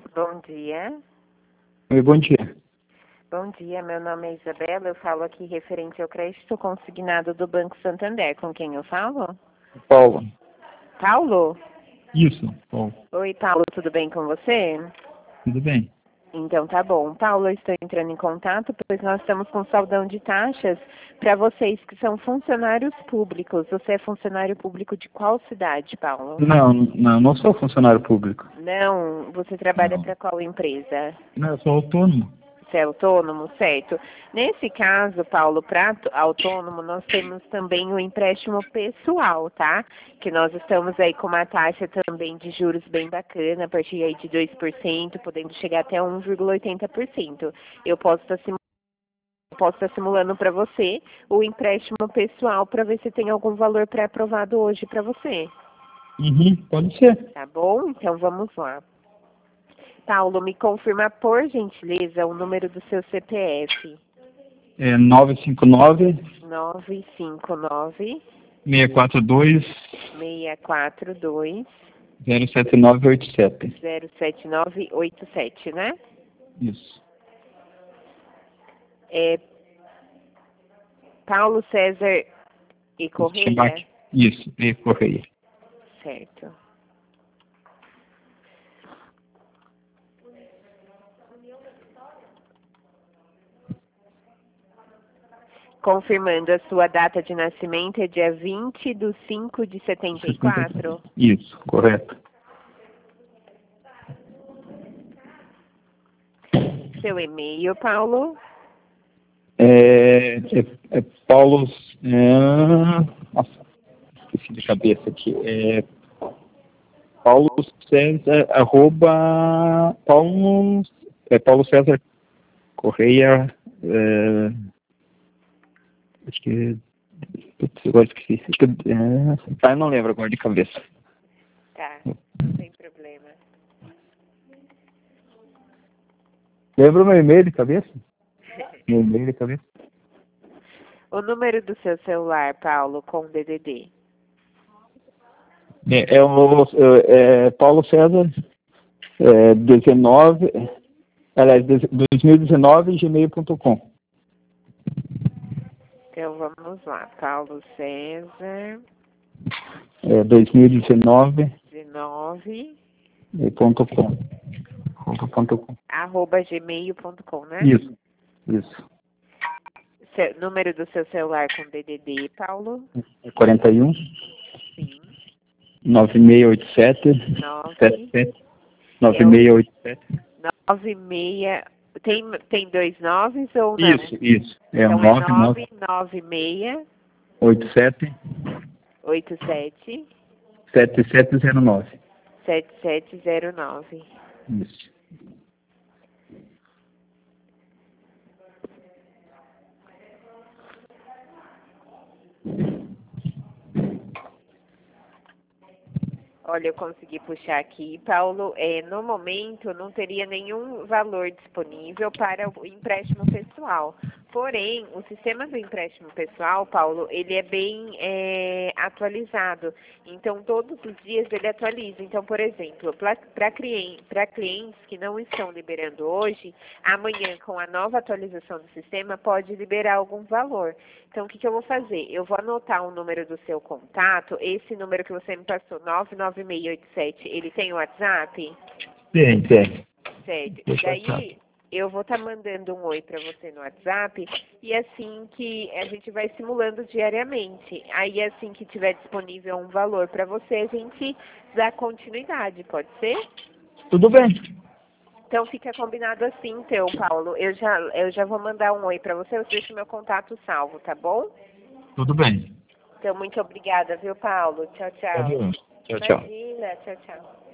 Bom dia. Oi, bom dia. Bom dia, meu nome é Isabela, eu falo aqui referente ao crédito consignado do Banco Santander. Com quem eu falo? Paulo. Paulo? Isso, Paulo. Oi, Paulo, tudo bem com você? Tudo bem? Então tá bom. Paulo, eu estou entrando em contato, pois nós estamos com saldão de taxas para vocês que são funcionários públicos. Você é funcionário público de qual cidade, Paulo? Não sou funcionário público. Não, você trabalha Não. para qual empresa? Não, eu sou autônomo. Você é autônomo, certo? Nesse caso, Paulo, para autônomo, nós temos também o empréstimo pessoal, tá? Que nós estamos aí com uma taxa também de juros bem bacana, a partir aí de 2%, podendo chegar até 1,80%. Eu posso estar simulando para você o empréstimo pessoal para ver se tem algum valor pré-aprovado hoje para você. Uhum, pode ser. Tá bom? Então vamos lá. Paulo, me confirma, por gentileza, o número do seu CPF. É 959 959 642 642 07987. 07987, né? Isso. É Paulo César e Correia? Isso, e Correia. Certo. Confirmando, a sua data de nascimento é dia 20/5/74? Isso, correto. Seu e-mail, Paulo? É Paulo. Nossa, esqueci de cabeça aqui. É Paulo César, Paulo César Correia. Acho que. Putz, agora esqueci. Acho que, eu não lembro agora de cabeça. Tá, não tem problema. Lembra o meu e-mail de cabeça? Meu e-mail de cabeça? O número do seu celular, Paulo, com DDD? Paulo César 19, aliás, 2019, gmail.com. Então vamos lá, Paulo César 2019. 19 Ponto .com. @gmail.com, né? Isso. Número do seu celular com DDD, Paulo? 41 Sim. 9687 9687. 96. Tem dois noves ou não? Isso. É então um é 996 87 87 87 7709. 7709. Isso. Olha, eu consegui puxar aqui, Paulo. No momento, não teria nenhum valor disponível para o empréstimo pessoal. Porém, o sistema do empréstimo pessoal, Paulo, ele é bem atualizado. Então, todos os dias ele atualiza. Então, por exemplo, para clientes que não estão liberando hoje, amanhã, com a nova atualização do sistema, pode liberar algum valor. Então, o que eu vou fazer? Eu vou anotar o número do seu contato, esse número que você me passou, 99687, ele tem o WhatsApp? Tem. Certo. E daí, eu vou estar mandando um oi para você no WhatsApp, e assim que a gente vai simulando diariamente. Aí, assim que tiver disponível um valor para você, a gente dá continuidade, pode ser? Tudo bem. Então fica combinado assim, então, Paulo. Eu já vou mandar um oi para você, eu deixo meu contato salvo, tá bom? Tudo bem. Então, muito obrigada, viu, Paulo? Tchau, tchau. Tchau. Imagina, tchau, tchau.